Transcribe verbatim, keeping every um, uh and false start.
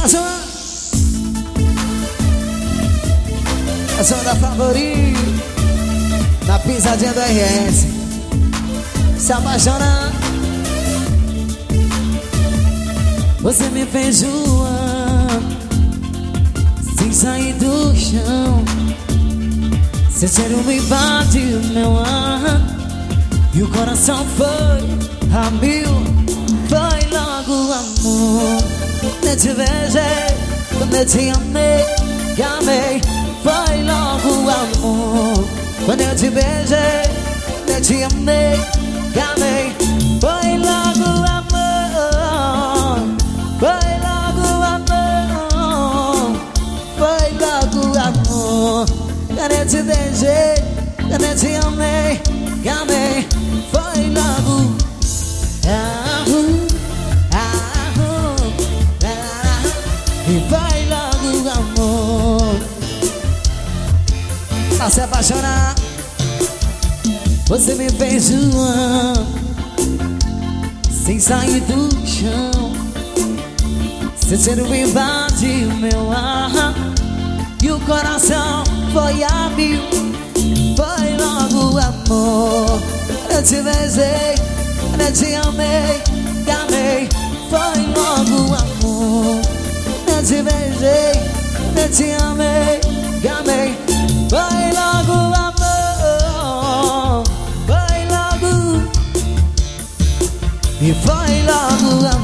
Mais uma. A zona da favorita. Na pisadinha do R S. Se apaixona. Você me fez voar sem sair do chão. Seu cheiro me invadiu meu ar e o coração foi a mil. Foi logo o amor. Quando eu te beijei, quando eu te amei, te amei. Foi logo o amor. Quando eu te beijei, quando eu te amei, te amei. Foi logo o amor. Foi logo o amor. Foi logo o amor. Quando eu te beijei, quando eu te amei, te amei. Foi logo ah, ah, ah, e vai logo o amor. Pra se apaixonar, você me fez voar sem sair do chão. Seu cheiro invadiu meu ar e o coração foi a mil. Foi logo o amor. Eu te beijei, eu te amei, te amei. Foi logo o amor. Eu te beijei, eu te amei, te amei. Foi logo o amor. Foi logo. E foi logo o amor.